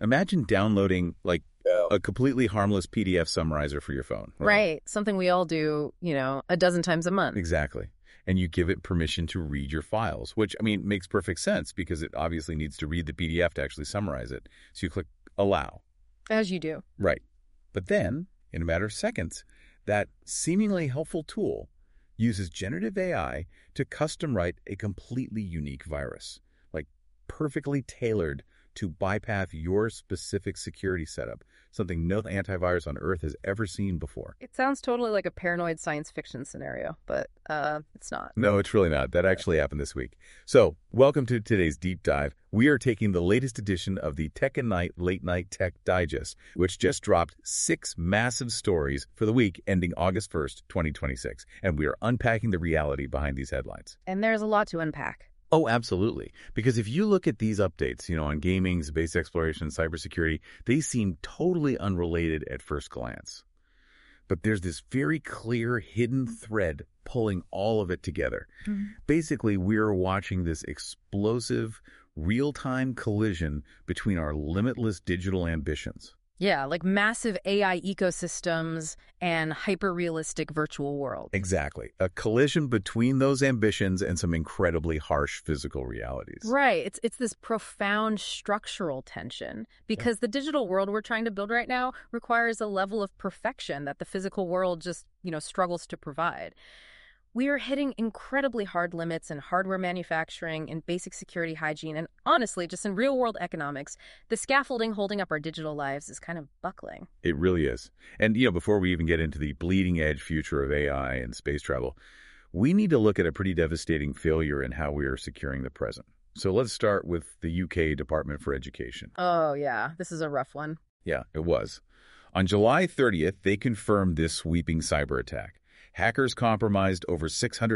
Imagine downloading like Yeah. a completely harmless PDF summarizer for your phone. Right. Something we all do, a dozen times a month. Exactly. And you give it permission to read your files, which, makes perfect sense because it obviously needs to read the PDF to actually summarize it. So you click Allow. As you do. Right. But then, in a matter of seconds, that seemingly helpful tool uses generative AI to custom write a completely unique virus, like perfectly tailored to bypass your specific security setup, something no antivirus on Earth has ever seen before. It sounds totally like a paranoid science fiction scenario, but it's not. No, it's really not. That actually happened this week. So, welcome to today's deep dive. We are taking the latest edition of the Tech and Night Late Night Tech Digest, which just dropped 6 massive stories for the week ending August 1st, 2026. And we are unpacking the reality behind these headlines. And there's a lot to unpack. Oh, absolutely. Because if you look at these updates, on gaming, space exploration, cybersecurity, they seem totally unrelated at first glance. But there's this very clear hidden thread pulling all of it together. Mm-hmm. Basically, we're watching this explosive, real-time collision between our limitless digital ambitions. Yeah, like massive AI ecosystems and hyper-realistic virtual worlds. Exactly. A collision between those ambitions and some incredibly harsh physical realities. Right. It's this profound structural tension because the digital world we're trying to build right now requires a level of perfection that the physical world just, struggles to provide. We are hitting incredibly hard limits in hardware manufacturing and basic security hygiene, and honestly, just in real-world economics, the scaffolding holding up our digital lives is kind of buckling. It really is. And, before we even get into the bleeding-edge future of AI and space travel, we need to look at a pretty devastating failure in how we are securing the present. So let's start with the UK Department for Education. Oh, yeah. This is a rough one. Yeah, it was. On July 30th, they confirmed this sweeping cyber attack. Hackers compromised over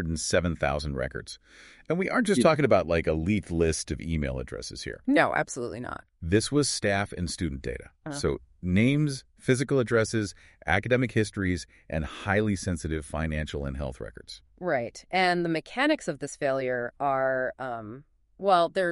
607,000 records. And we aren't just talking about like a leaked list of email addresses here. No, absolutely not. This was staff and student data. So names, physical addresses, academic histories, and highly sensitive financial and health records. Right. And the mechanics of this failure are, they're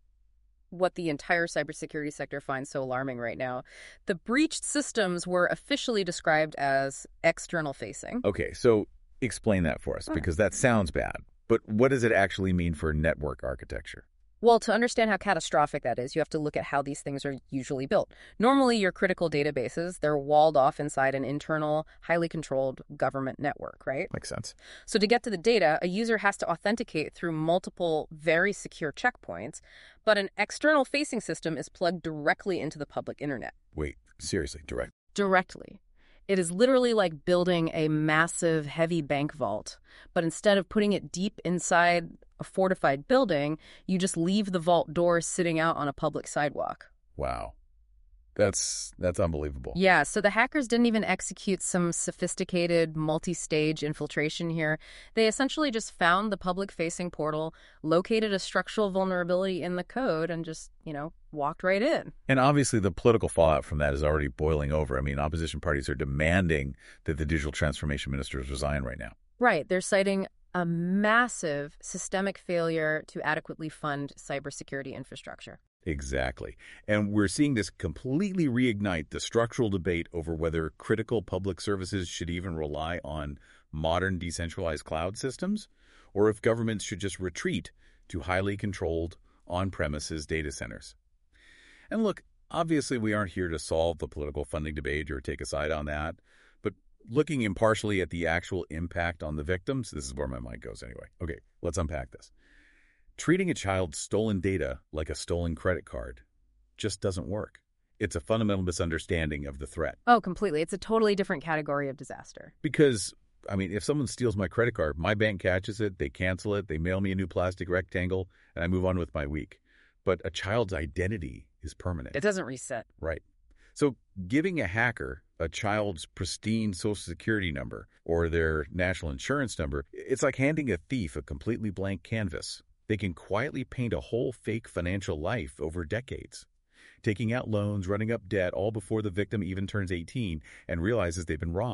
what the entire cybersecurity sector finds so alarming right now. The breached systems were officially described as external facing. Okay, so explain that for us, because that sounds bad. But what does it actually mean for network architecture? Well, to understand how catastrophic that is, you have to look at how these things are usually built. Normally, your critical databases, they're walled off inside an internal, highly controlled government network, right? Makes sense. So to get to the data, a user has to authenticate through multiple, very secure checkpoints, but an external facing system is plugged directly into the public internet. Wait, seriously, direct? Directly. It is literally like building a massive, heavy bank vault, but instead of putting it deep inside a fortified building, you just leave the vault door sitting out on a public sidewalk. Wow. That's unbelievable. Yeah, so the hackers didn't even execute some sophisticated multi-stage infiltration here. They essentially just found the public-facing portal, located a structural vulnerability in the code, and just, walked right in. And obviously the political fallout from that is already boiling over. Opposition parties are demanding that the digital transformation ministers resign right now. Right. They're citing a massive systemic failure to adequately fund cybersecurity infrastructure. Exactly. And we're seeing this completely reignite the structural debate over whether critical public services should even rely on modern decentralized cloud systems, or if governments should just retreat to highly controlled on-premises data centers. And look, obviously we aren't here to solve the political funding debate or take a side on that, but looking impartially at the actual impact on the victims, this is where my mind goes anyway. Okay, let's unpack this. Treating a child's stolen data like a stolen credit card just doesn't work. It's a fundamental misunderstanding of the threat. Oh, completely. It's a totally different category of disaster. Because, if someone steals my credit card, my bank catches it, they cancel it, they mail me a new plastic rectangle, and I move on with my week. But a child's identity is permanent. It doesn't reset. Right. So giving a hacker a child's pristine Social Security number or their national insurance number, it's like handing a thief a completely blank canvas. They can quietly paint a whole fake financial life over decades, taking out loans, running up debt, all before the victim even turns 18 and realizes they've been robbed.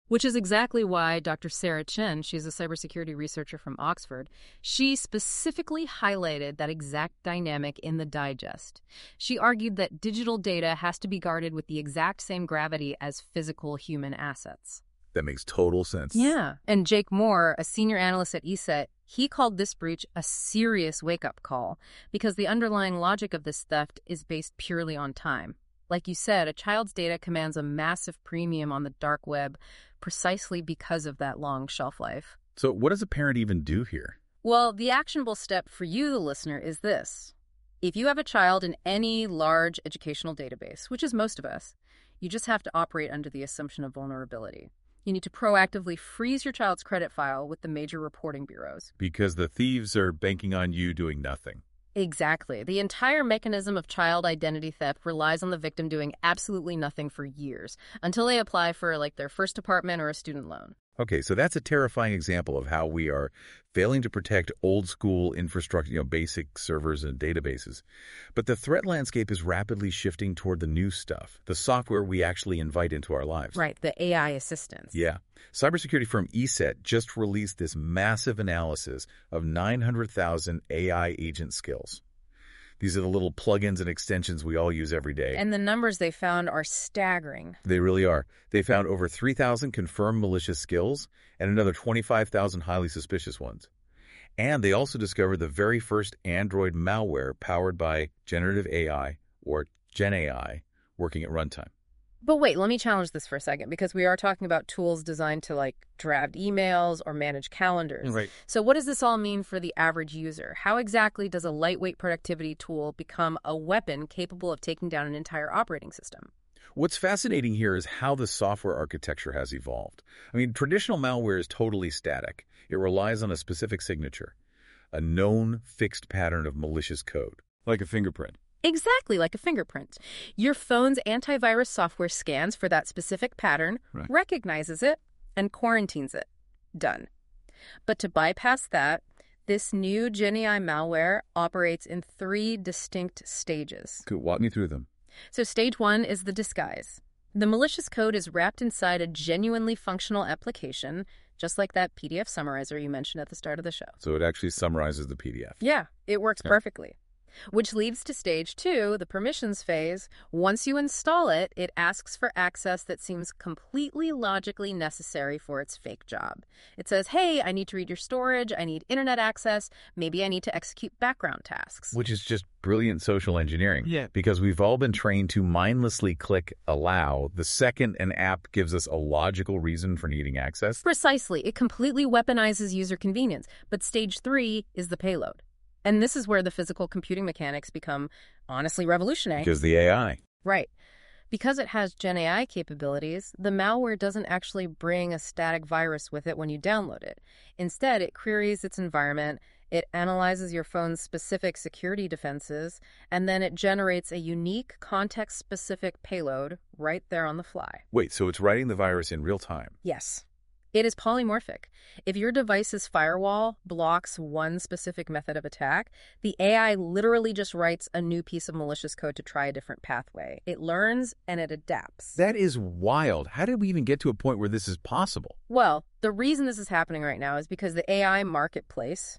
Which is exactly why Dr. Sarah Chen, she's a cybersecurity researcher from Oxford, she specifically highlighted that exact dynamic in the digest. She argued that digital data has to be guarded with the exact same gravity as physical human assets. That makes total sense. Yeah. And Jake Moore, a senior analyst at ESET, he called this breach a serious wake-up call because the underlying logic of this theft is based purely on time. Like you said, a child's data commands a massive premium on the dark web precisely because of that long shelf life. So what does a parent even do here? Well, the actionable step for you, the listener, is this. If you have a child in any large educational database, which is most of us, you just have to operate under the assumption of vulnerability. You need to proactively freeze your child's credit file with the major reporting bureaus. Because the thieves are banking on you doing nothing. Exactly. The entire mechanism of child identity theft relies on the victim doing absolutely nothing for years, until they apply for, like, their first apartment or a student loan. Okay, so that's a terrifying example of how we are failing to protect old school infrastructure, basic servers and databases. But the threat landscape is rapidly shifting toward the new stuff, the software we actually invite into our lives. Right, the AI assistants. Yeah. Cybersecurity firm ESET just released this massive analysis of 900,000 AI agent skills. These are the little plugins and extensions we all use every day. And the numbers they found are staggering. They really are. They found over 3,000 confirmed malicious skills and another 25,000 highly suspicious ones. And they also discovered the very first Android malware powered by generative AI, or GenAI, working at runtime. But wait, let me challenge this for a second, because we are talking about tools designed to, like, draft emails or manage calendars. Right. So what does this all mean for the average user? How exactly does a lightweight productivity tool become a weapon capable of taking down an entire operating system? What's fascinating here is how the software architecture has evolved. I mean, traditional malware is totally static. It relies on a specific signature, a known fixed pattern of malicious code, like a fingerprint. Exactly like a fingerprint. Your phone's antivirus software scans for that specific pattern, Right. recognizes it, and quarantines it. Done. But to bypass that, this new GenAI malware operates in 3 distinct stages. Could walk me through them. So stage 1 is the disguise. The malicious code is wrapped inside a genuinely functional application, just like that PDF summarizer you mentioned at the start of the show. So it actually summarizes the PDF. Yeah, it works Yeah. perfectly. Which leads to stage 2, the permissions phase. Once you install it, it asks for access that seems completely logically necessary for its fake job. It says, hey, I need to read your storage, I need internet access, maybe I need to execute background tasks. Which is just brilliant social engineering. Yeah. Because we've all been trained to mindlessly click allow the second an app gives us a logical reason for needing access. Precisely. It completely weaponizes user convenience. But stage 3 is the payload. And this is where the physical computing mechanics become honestly revolutionary. Because the AI. Right. Because it has GenAI capabilities, the malware doesn't actually bring a static virus with it when you download it. Instead, it queries its environment, it analyzes your phone's specific security defenses, and then it generates a unique context-specific payload right there on the fly. Wait, so it's writing the virus in real time? Yes. It is polymorphic. If your device's firewall blocks one specific method of attack, the AI literally just writes a new piece of malicious code to try a different pathway. It learns and it adapts. That is wild. How did we even get to a point where this is possible? Well, the reason this is happening right now is because the AI marketplace,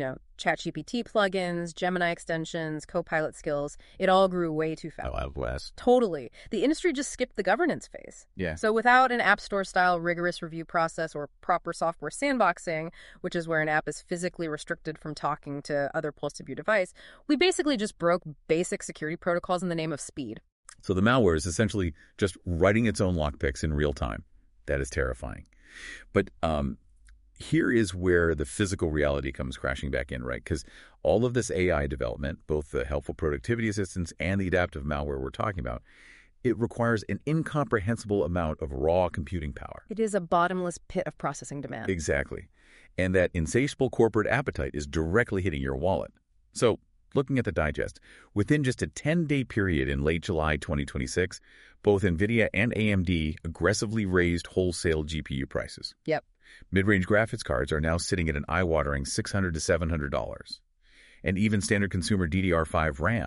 ChatGPT plugins, Gemini extensions, Copilot skills, it all grew way too fast. Wild West. Totally. The industry just skipped the governance phase. Yeah. So without an App Store-style rigorous review process or proper software sandboxing, which is where an app is physically restricted from talking to other posts of your device, we basically just broke basic security protocols in the name of speed. So the malware is essentially just writing its own lockpicks in real time. That is terrifying. But here is where the physical reality comes crashing back in, right? Because all of this AI development, both the helpful productivity assistance and the adaptive malware we're talking about, it requires an incomprehensible amount of raw computing power. It is a bottomless pit of processing demand. Exactly. And that insatiable corporate appetite is directly hitting your wallet. So, looking at the digest, within just a 10-day period in late July 2026, both NVIDIA and AMD aggressively raised wholesale GPU prices. Yep. Mid-range graphics cards are now sitting at an eye-watering $600 to $700. And even standard consumer DDR5 RAM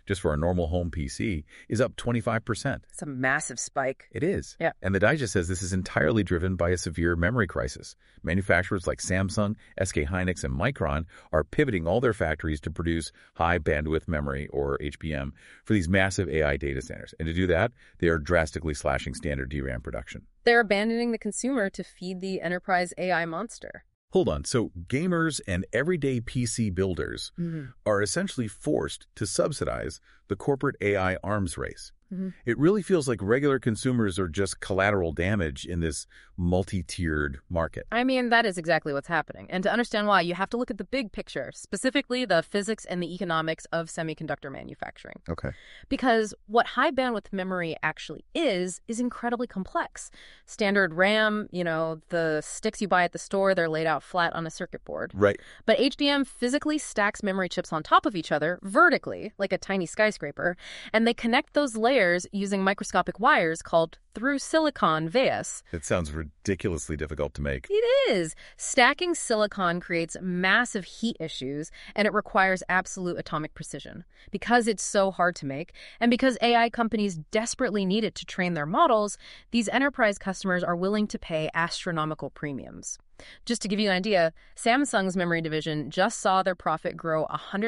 just for a normal home PC, is up 25%. It's a massive spike. It is. Yeah. And the Digest says this is entirely driven by a severe memory crisis. Manufacturers like Samsung, SK Hynix, and Micron are pivoting all their factories to produce high bandwidth memory, or HBM, for these massive AI data centers. And to do that, they are drastically slashing standard DRAM production. They're abandoning the consumer to feed the enterprise AI monster. Hold on. So gamers and everyday PC builders are essentially forced to subsidize the corporate AI arms race. It really feels like regular consumers are just collateral damage in this multi-tiered market. I mean, that is exactly what's happening. And to understand why, you have to look at the big picture, specifically the physics and the economics of semiconductor manufacturing. Okay. Because what high bandwidth memory actually is incredibly complex. Standard RAM, the sticks you buy at the store, they're laid out flat on a circuit board. Right. But HBM physically stacks memory chips on top of each other vertically, like a tiny skyscraper, and they connect those layers using microscopic wires called through-silicon vias. It sounds ridiculously difficult to make. It is. Stacking silicon creates massive heat issues, and it requires absolute atomic precision. Because it's so hard to make, and because AI companies desperately need it to train their models, these enterprise customers are willing to pay astronomical premiums. Just to give you an idea, Samsung's memory division just saw their profit grow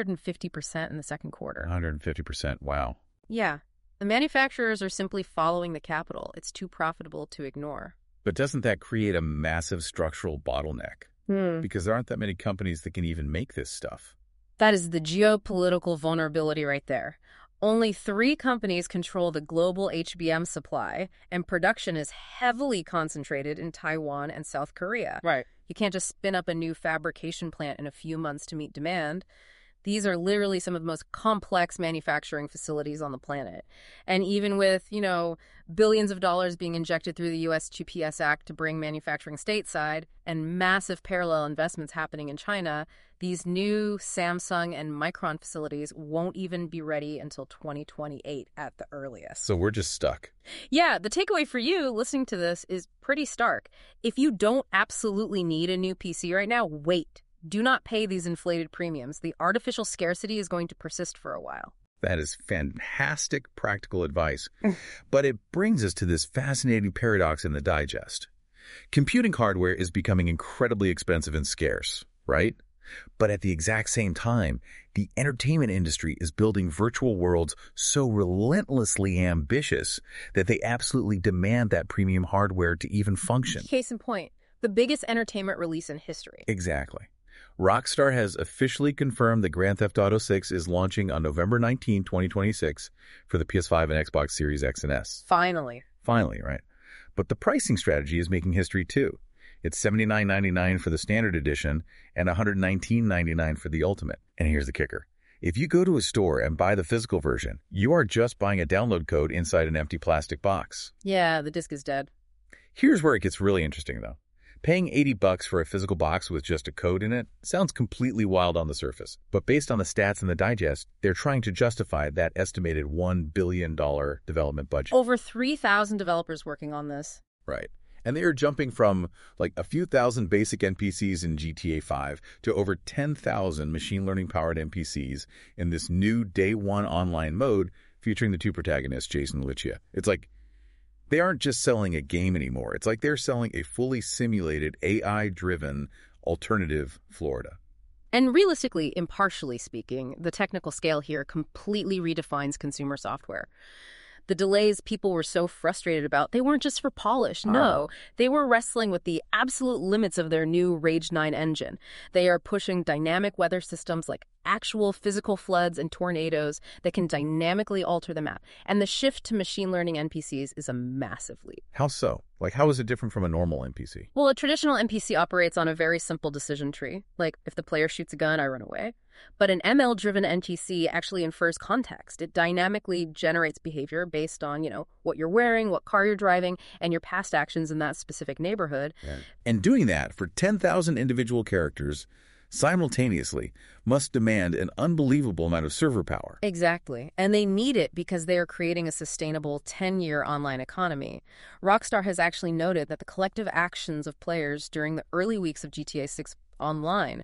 150% in the second quarter. 150%. Wow. Yeah. The manufacturers are simply following the capital. It's too profitable to ignore. But doesn't that create a massive structural bottleneck? Because there aren't that many companies that can even make this stuff. That is the geopolitical vulnerability right there. Only 3 companies control the global HBM supply, and production is heavily concentrated in Taiwan and South Korea. Right. You can't just spin up a new fabrication plant in a few months to meet demand. These are literally some of the most complex manufacturing facilities on the planet. And even with, billions of dollars being injected through the U.S. 2PS Act to bring manufacturing stateside and massive parallel investments happening in China, these new Samsung and Micron facilities won't even be ready until 2028 at the earliest. So we're just stuck. Yeah, the takeaway for you listening to this is pretty stark. If you don't absolutely need a new PC right now, wait. Do not pay these inflated premiums. The artificial scarcity is going to persist for a while. That is fantastic practical advice. But it brings us to this fascinating paradox in the Digest. Computing hardware is becoming incredibly expensive and scarce, right? But at the exact same time, the entertainment industry is building virtual worlds so relentlessly ambitious that they absolutely demand that premium hardware to even function. Case in point, the biggest entertainment release in history. Exactly. Rockstar has officially confirmed that Grand Theft Auto 6 is launching on November 19, 2026 for the PS5 and Xbox Series X and S. Finally, right? But the pricing strategy is making history too. It's $79.99 for the standard edition and $119.99 for the Ultimate. And here's the kicker. If you go to a store and buy the physical version, you are just buying a download code inside an empty plastic box. Yeah, the disc is dead. Here's where it gets really interesting, though. Paying $80 for a physical box with just a code in it sounds completely wild on the surface. But based on the stats in the Digest, they're trying to justify that estimated $1 billion development budget. Over 3,000 developers working on this. Right. And they are jumping from like a few thousand basic NPCs in GTA 5 to over 10,000 machine learning powered NPCs in this new day one online mode featuring the 2 protagonists, Jason and Lucia. It's like they aren't just selling a game anymore. It's like they're selling a fully simulated, AI-driven alternative Florida. And realistically, impartially speaking, the technical scale here completely redefines consumer software. The delays people were so frustrated about, they weren't just for polish. No, they were wrestling with the absolute limits of their new Rage 9 engine. They are pushing dynamic weather systems like actual physical floods and tornadoes that can dynamically alter the map. And the shift to machine learning NPCs is a massive leap. How so? Like, how is it different from a normal NPC? Well, a traditional NPC operates on a very simple decision tree. Like, if the player shoots a gun, I run away. But an ML-driven NPC actually infers context. It dynamically generates behavior based on, what you're wearing, what car you're driving, and your past actions in that specific neighborhood. Yeah. And doing that for 10,000 individual characters simultaneously must demand an unbelievable amount of server power. Exactly. And they need it because they are creating a sustainable 10-year online economy. Rockstar has actually noted that the collective actions of players during the early weeks of GTA 6 Online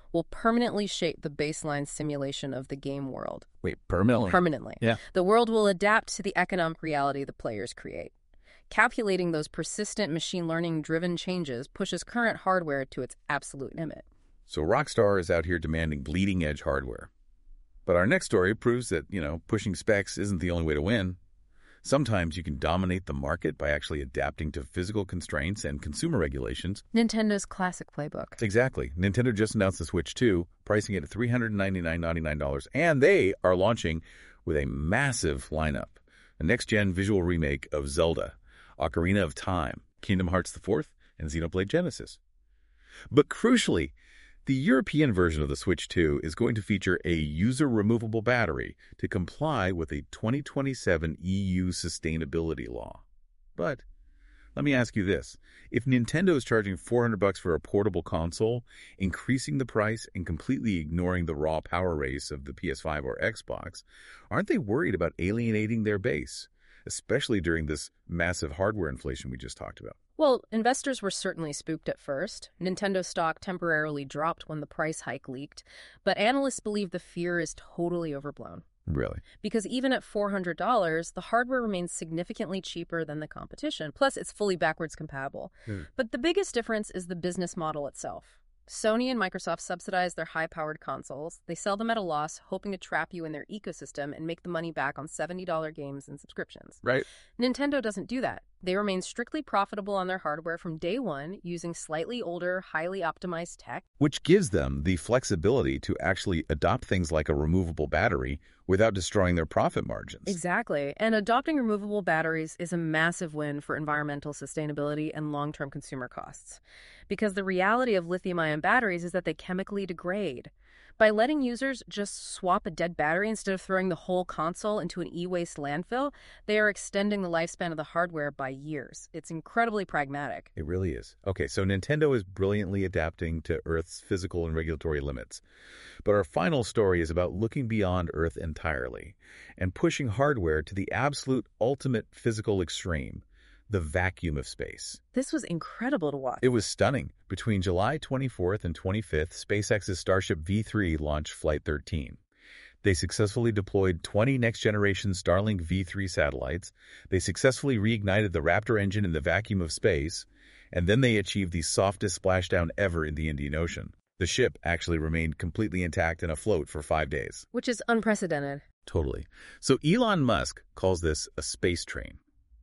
will permanently shape the baseline simulation of the game world. Wait, permanently? Permanently. Yeah. The world will adapt to the economic reality the players create. Calculating those persistent machine learning-driven changes pushes current hardware to its absolute limit. So Rockstar is out here demanding bleeding-edge hardware. But our next story proves that, pushing specs isn't the only way to win. Sometimes you can dominate the market by actually adapting to physical constraints and consumer regulations. Nintendo's classic playbook. Exactly. Nintendo just announced the Switch 2, pricing it at $399.99, and they are launching with a massive lineup. A next-gen visual remake of Zelda, Ocarina of Time, Kingdom Hearts IV, and Xenoblade Genesis. But crucially, the European version of the Switch 2 is going to feature a user-removable battery to comply with a 2027 EU sustainability law. But let me ask you this. If Nintendo is charging $400 for a portable console, increasing the price and completely ignoring the raw power race of the PS5 or Xbox, aren't they worried about alienating their base, especially during this massive hardware inflation we just talked about? Well, investors were certainly spooked at first. Nintendo stock temporarily dropped when the price hike leaked, but analysts believe the fear is totally overblown. Really? Because even at $400, the hardware remains significantly cheaper than the competition. Plus, it's fully backwards compatible. But the biggest difference is the business model itself. Sony and Microsoft subsidize their high-powered consoles. They sell them at a loss, hoping to trap you in their ecosystem and make the money back on $70 games and subscriptions. Right. Nintendo doesn't do that. They remain strictly profitable on their hardware from day one, using slightly older, highly optimized tech. Which gives them the flexibility to actually adopt things like a removable battery without destroying their profit margins. Exactly. And adopting removable batteries is a massive win for environmental sustainability and long-term consumer costs. Because the reality of lithium-ion batteries is that they chemically degrade. By letting users just swap a dead battery instead of throwing the whole console into an e-waste landfill, they are extending the lifespan of the hardware by years. It's incredibly pragmatic. It really is. Okay, so Nintendo is brilliantly adapting to Earth's physical and regulatory limits. But our final story is about looking beyond Earth entirely and pushing hardware to the absolute ultimate physical extreme, the vacuum of space. This was incredible to watch. It was stunning. Between July 24th and 25th, SpaceX's Starship V3 launched Flight 13. They successfully deployed 20 next-generation Starlink V3 satellites. They successfully reignited the Raptor engine in the vacuum of space, and then they achieved the softest splashdown ever in the Indian Ocean. The ship actually remained completely intact and afloat for 5 days. Which is unprecedented. Totally. So Elon Musk calls this a space train.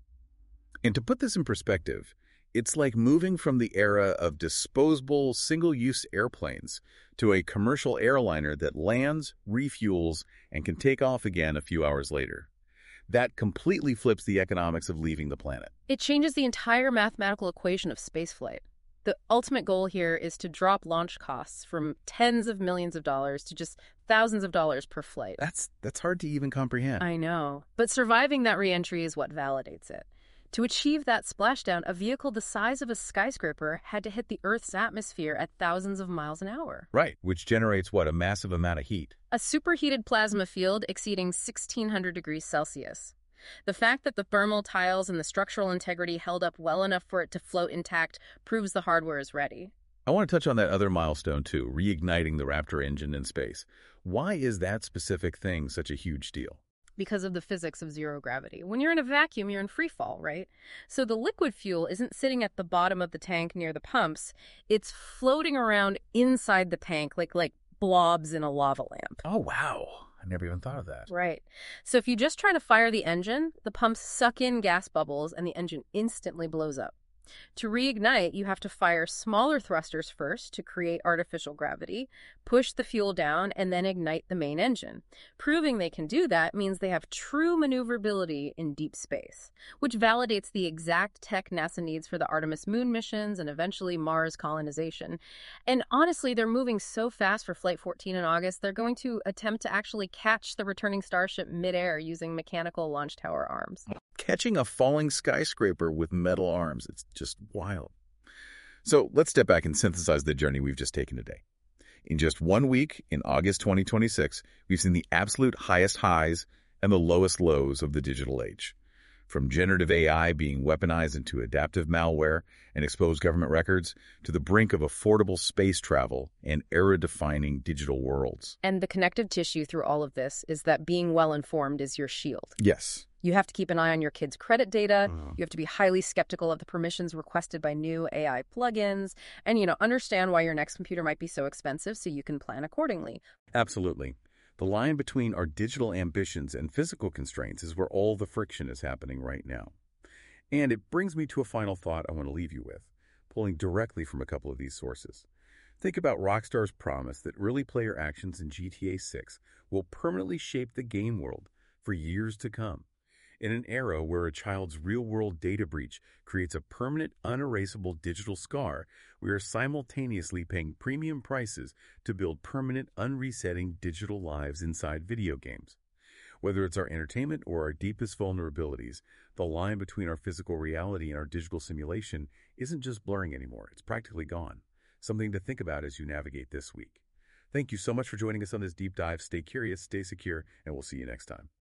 And to put this in perspective, it's like moving from the era of disposable, single-use airplanes to a commercial airliner that lands, refuels, and can take off again a few hours later. That completely flips the economics of leaving the planet. It changes the entire mathematical equation of spaceflight. The ultimate goal here is to drop launch costs from tens of millions of dollars to just thousands of dollars per flight. That's hard to even comprehend. I know. But surviving that re-entry is what validates it. To achieve that splashdown, a vehicle the size of a skyscraper had to hit the Earth's atmosphere at thousands of miles an hour. Right, which generates what? A massive amount of heat. A superheated plasma field exceeding 1,600 degrees Celsius. The fact that the thermal tiles and the structural integrity held up well enough for it to float intact proves the hardware is ready. I want to touch on that other milestone too, reigniting the Raptor engine in space. Why is that specific thing such a huge deal? Because of the physics of zero gravity. When you're in a vacuum, you're in free fall, right? So the liquid fuel isn't sitting at the bottom of the tank near the pumps. It's floating around inside the tank like blobs in a lava lamp. Oh, wow. I never even thought of that. Right. So if you just try to fire the engine, the pumps suck in gas bubbles and the engine instantly blows up. To reignite, you have to fire smaller thrusters first to create artificial gravity, push the fuel down, and then ignite the main engine. Proving they can do that means they have true maneuverability in deep space, which validates the exact tech NASA needs for the Artemis moon missions and eventually Mars colonization. And honestly, they're moving so fast for Flight 14 in August, they're going to attempt to actually catch the returning Starship midair using mechanical launch tower arms. Catching a falling skyscraper with metal arms. It's just wild. So let's step back and synthesize the journey we've just taken today. In just 1 week, in August 2026, we've seen the absolute highest highs and the lowest lows of the digital age. From generative AI being weaponized into adaptive malware and exposed government records, to the brink of affordable space travel and era-defining digital worlds. And the connective tissue through all of this is that being well-informed is your shield. Yes. You have to keep an eye on your kids' credit data. You have to be highly skeptical of the permissions requested by new AI plugins. And, understand why your next computer might be so expensive so you can plan accordingly. Absolutely. The line between our digital ambitions and physical constraints is where all the friction is happening right now. And it brings me to a final thought I want to leave you with, pulling directly from a couple of these sources. Think about Rockstar's promise that early player actions in GTA 6 will permanently shape the game world for years to come. In an era where a child's real-world data breach creates a permanent, unerasable digital scar, we are simultaneously paying premium prices to build permanent, unresetting digital lives inside video games. Whether it's our entertainment or our deepest vulnerabilities, the line between our physical reality and our digital simulation isn't just blurring anymore. It's practically gone. Something to think about as you navigate this week. Thank you so much for joining us on this deep dive. Stay curious, stay secure, and we'll see you next time.